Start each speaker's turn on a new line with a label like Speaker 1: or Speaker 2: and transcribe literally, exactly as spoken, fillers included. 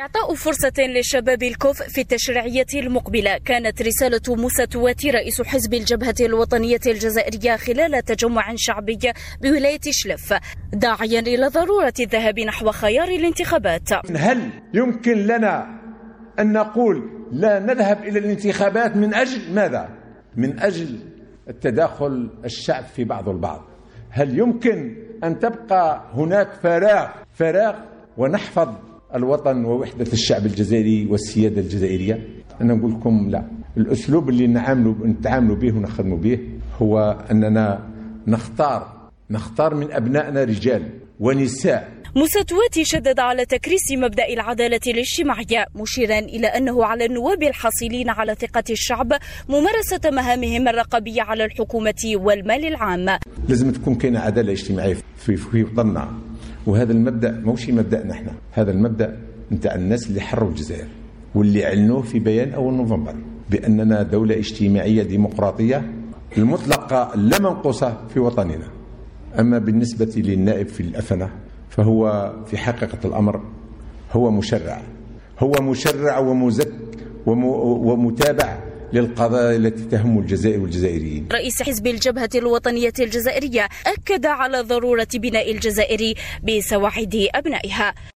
Speaker 1: إعطاء فرصة للشباب الكوف في التشريعية المقبلة كانت رسالة موسى تواتي رئيس حزب الجبهة الوطنية الجزائرية خلال تجمع شعبي بولاية شلف، داعيا إلى ضرورة الذهاب نحو خيار الانتخابات.
Speaker 2: هل يمكن لنا أن نقول لا نذهب إلى الانتخابات من أجل ماذا؟ من أجل التداخل الشعب في بعض البعض. هل يمكن أن تبقى هناك فراغ فراغ ونحفظ الوطن ووحدة الشعب الجزائري والسيادة الجزائرية؟ أنا نقول لكم لا. الأسلوب اللي نعاملوا نتعاملوا به ونخدموا به هو أننا نختار نختار من أبنائنا رجال ونساء.
Speaker 1: موسى تواتي شدد على تكريس مبدأ العدالة الاجتماعية، مشيرا إلى أنه على النواب الحاصلين على ثقة الشعب ممارسة مهامهم الرقابية على الحكومة والمال العام.
Speaker 2: لازم تكون كاينة عدالة اجتماعية في في وطننا، وهذا المبدأ موش مبدأنا احنا، هذا المبدأ نتاع الناس اللي حروا الجزائر واللي اعلنوه في بيان أول نوفمبر بأننا دولة اجتماعية ديمقراطية المطلقة لا منقوصة في وطننا. أما بالنسبة للنائب في الأفنة فهو في حقيقة الأمر هو مشرع هو مشرع ومزك ومتابع للقضايا التي تهم الجزائر والجزائريين.
Speaker 1: رئيس حزب الجبهة الوطنية الجزائرية أكد على ضرورة بناء الجزائر بسواعد أبنائها.